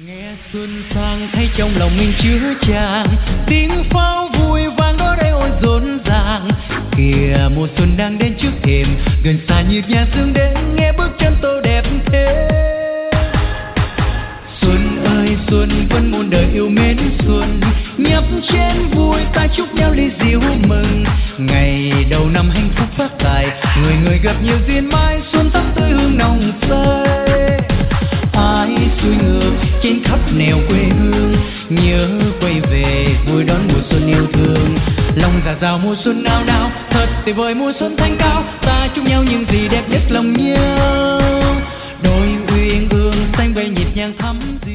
Nghe xuân sang thấy trong lòng mình chứa tràn tiếng pháo vui vang đó đây ôi rộn ràng. Kìa mùa xuân đang đến trước thềm, gần xa như nhà sương đến nghe bước chân tô đẹp thế. Xuân ơi xuân vẫn muôn đời yêu mến xuân, nhấp chén vui ta chúc nhau ly rượu mừng. Ngày đầu năm hạnh phúc phát tài, người người gặp nhiều duyên mai, xuân tóc tươi hương nồng say. Ai xuôi ngược trên khắp nẻo quê hương, nhớ quay về vui đón mùa xuân yêu thương. Lòng rạng rào mùa xuân nao nao, thật tuyệt vời mùa xuân thanh cao, ta chúc nhau những gì đẹp nhất lòng nhau. Đôi uyên ương xanh bay nhịp nhàng thắm.